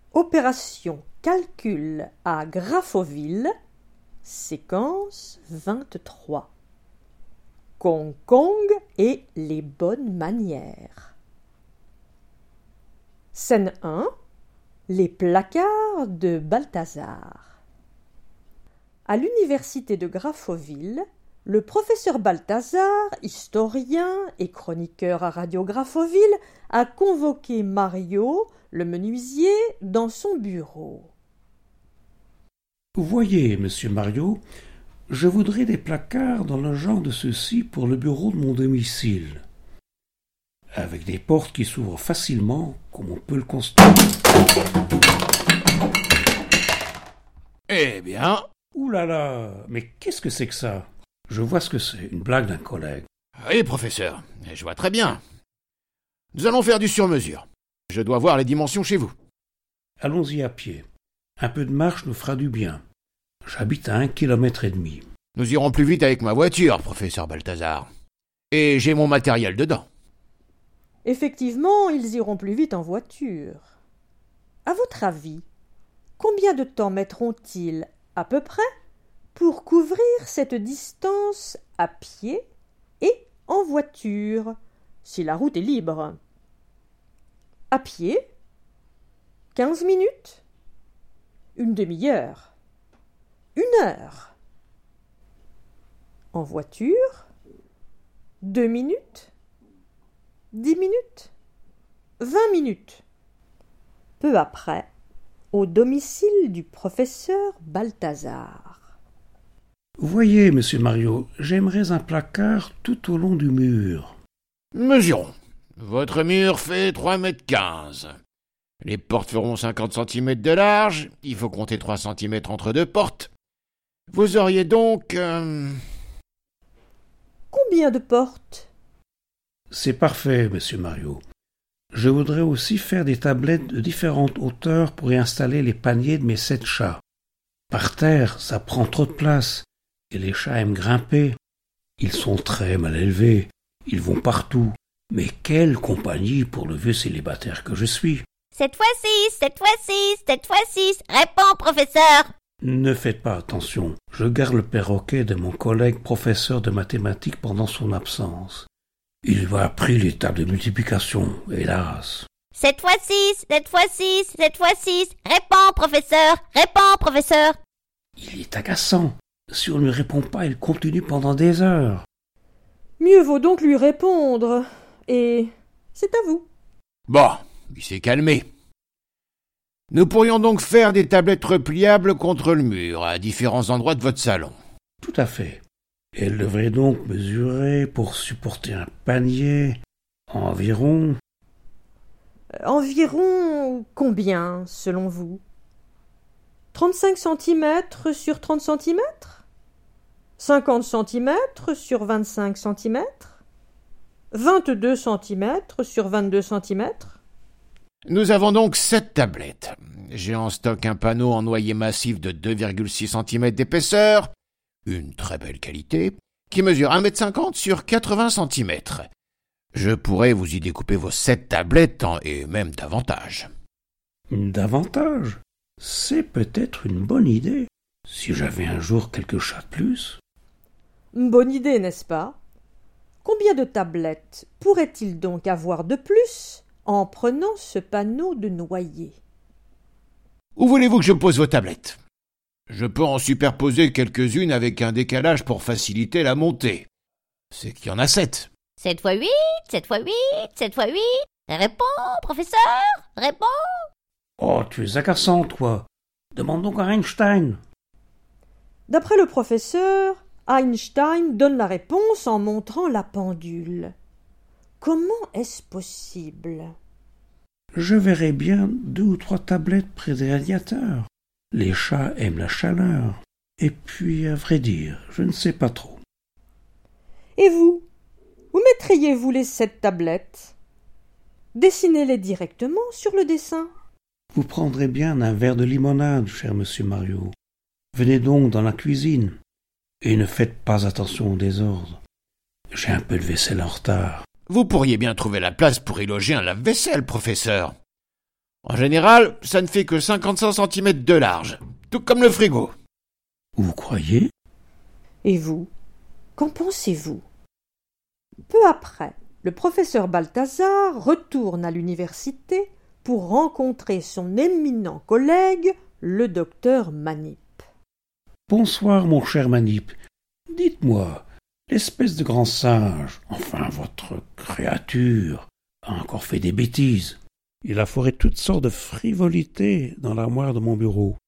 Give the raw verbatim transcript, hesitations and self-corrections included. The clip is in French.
Opération calcul à Graffoville, séquence vingt-trois. Kong Kong et les bonnes manières. Scène un. Les placards de Balthazar. À l'université de Graffoville, le professeur Balthazar, historien et chroniqueur à Radio Graffoville, a convoqué Mario, le menuisier, dans son bureau. Voyez, monsieur Mario, je voudrais des placards dans le genre de ceux-ci pour le bureau de mon domicile, avec des portes qui s'ouvrent facilement, comme on peut le constater. Eh bien... Ouh là là, mais qu'est-ce que c'est que ça? Je vois ce que c'est, une blague d'un collègue. Oui, professeur, je vois très bien. Nous allons faire du sur-mesure. Je dois voir les dimensions chez vous. Allons-y à pied. Un peu de marche nous fera du bien. J'habite à un kilomètre et demi. Nous irons plus vite avec ma voiture, professeur Balthazar. Et j'ai mon matériel dedans. Effectivement, ils iront plus vite en voiture. À votre avis, combien de temps mettront-ils, à peu près, pour couvrir cette distance à pied et en voiture, si la route est libre? À pied, quinze minutes, une demi-heure, une heure. En voiture, deux minutes, dix minutes, vingt minutes. Peu après, au domicile du professeur Balthazar. Voyez, monsieur Mario, j'aimerais un placard tout au long du mur. Mesurons. Votre mur fait trois mètres quinze. Les portes feront cinquante centimètres de large. Il faut compter trois centimètres entre deux portes. Vous auriez donc... Euh... Combien de portes? C'est parfait, monsieur Mario. Je voudrais aussi faire des tablettes de différentes hauteurs pour y installer les paniers de mes sept chats. Par terre, ça prend trop de place, et les chats aiment grimper. Ils sont très mal élevés, ils vont partout. Mais quelle compagnie pour le vieux célibataire que je suis. Cette fois-ci, cette fois-ci, cette fois-ci, réponds, professeur. Ne faites pas attention, je garde le perroquet de mon collègue professeur de mathématiques pendant son absence. Il m'a appris les tables de multiplication, hélas. Cette fois-ci, cette fois-ci, cette fois-ci, réponds, professeur, réponds, professeur. Il est agaçant. Si on ne lui répond pas, il continue pendant des heures. Mieux vaut donc lui répondre. Et c'est à vous. Bon, il s'est calmé. Nous pourrions donc faire des tablettes repliables contre le mur, à différents endroits de votre salon. Tout à fait. Elle devrait donc mesurer, pour supporter un panier, environ... Environ combien, selon vous? Trente-cinq centimètres sur trente centimètres? Cinquante centimètres sur vingt-cinq centimètres? Vingt-deux centimètres sur vingt-deux centimètres? Nous avons donc sept tablettes. J'ai en stock un panneau en noyer massif de deux virgule six centimètres d'épaisseur, une très belle qualité, qui mesure un mètre cinquante sur quatre-vingts centimètres. Je pourrais vous y découper vos sept tablettes, et même davantage. Davantage? C'est peut-être une bonne idée, si j'avais un jour quelques chats de plus. Bonne idée, n'est-ce pas? Combien de tablettes pourrait-il donc avoir de plus en prenant ce panneau de noyer? Où voulez-vous que je pose vos tablettes? Je peux en superposer quelques-unes avec un décalage pour faciliter la montée. C'est qu'il y en a sept. Sept fois huit, sept fois huit, sept fois huit. Réponds, professeur, réponds. Oh, tu es agaçant, toi. Demande donc à Einstein. D'après le professeur, Einstein donne la réponse en montrant la pendule. Comment est-ce possible? Je verrai bien deux ou trois tablettes près des radiateurs. Les chats aiment la chaleur. Et puis, à vrai dire, je ne sais pas trop. Et vous? Où mettriez-vous les sept tablettes? Dessinez-les directement sur le dessin. Vous prendrez bien un verre de limonade, cher monsieur Mario. Venez donc dans la cuisine. Et ne faites pas attention au désordre. J'ai un peu de vaisselle en retard. Vous pourriez bien trouver la place pour y loger un lave-vaisselle, professeur. En général, ça ne fait que cinquante-cinq centimètres de large, tout comme le frigo. Vous croyez? Et vous, qu'en pensez-vous? Peu après, le professeur Balthazar retourne à l'université pour rencontrer son éminent collègue, le docteur Manip. Bonsoir, mon cher Manip. Dites-moi, l'espèce de grand singe, enfin votre créature, a encore fait des bêtises. Il a foré toutes sortes de frivolités dans l'armoire de mon bureau.